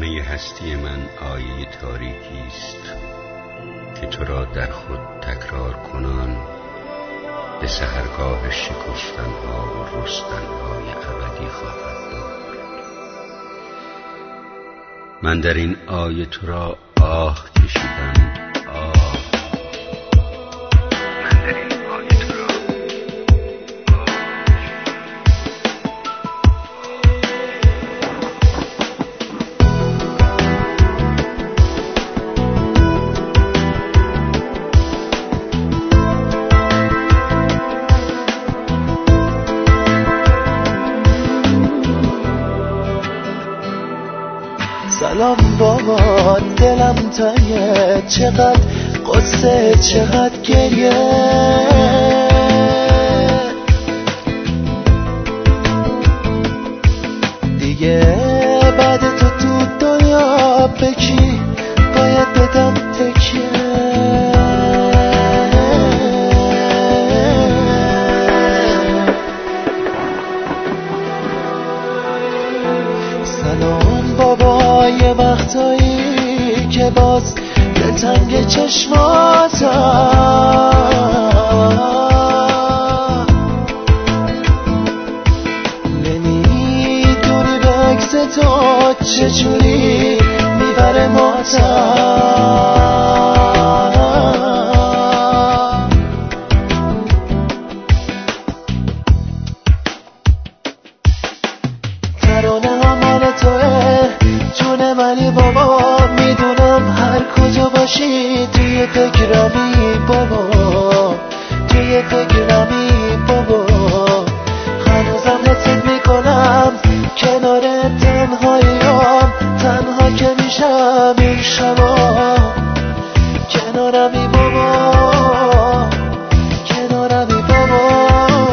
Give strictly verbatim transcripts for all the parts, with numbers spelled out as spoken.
همه هستی من آیه تاریکی است که تو را در خود تکرار کنان به سحرگاه شکستنها و رستنهای ابدی خواهد برد. من در این آیه تو را آه کشیدم، آه. من در این آیه تو را سلام بابا، دلم تنگه، چقدر قصه چقدر گریه. دیگه بعد تو تو دنیا بکی باید بدم تکیه. سلام بابا، یه وقتایی که باز دلتنگ چشماتم، نمیدونی به عکس تو چجوری میبره ماتم. ترانه ها مال توه، جون منی بابا، میدونم هر کجا باشی توی فکرمی بابا، توی فکرمی بابا. هنوزم حست میکنم کنار تنهاییام، تنها که میشم این شبا. کنارمی بابا، کنارمی بابا.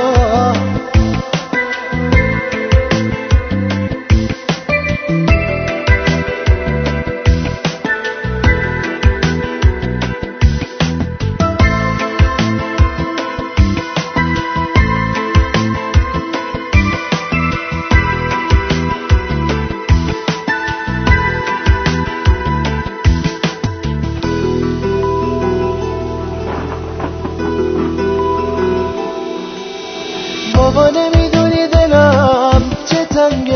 بابا نمیدونی دلم چه تنگه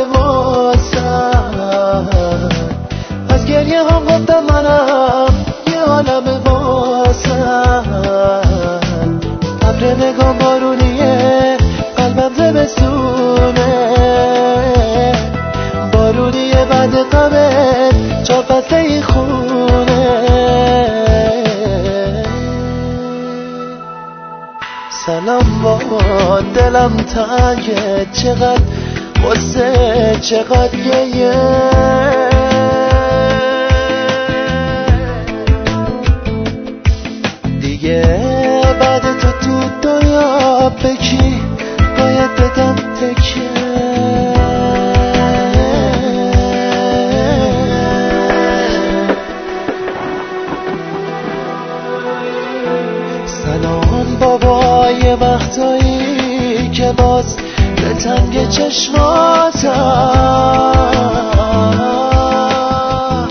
واسم، از گریه هم گفتم منم یه عالم واسم. ابر نگام بارونیه، قلبم زمستونه، بارونیه بعد غمت چهار فصله ای خونه. سلام بابا، دلم تنگه، چقدر قصه چقدر گریه. دیگه بعد تو تو دنیا بکی باید بدم تکیه. سلام بابا، یه وقتایی که باز دلتنگ چشماتم،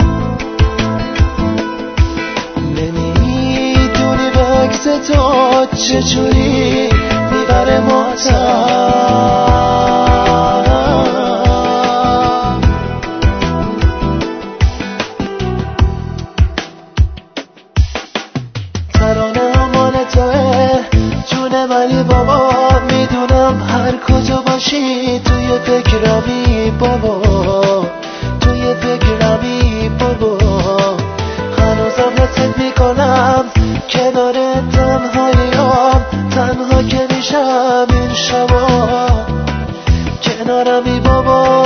نمیدونی به عکس تو چجوری میبره ماتم. ترانه ها مال توه، جون منی بابا، میدونم هر کجا باشی توی فکرمی بابا، توی فکرمی بابا. هنوزم حست میکنم کنار تنهاییام، تنها که میشم این شبا. کنارمی بابا.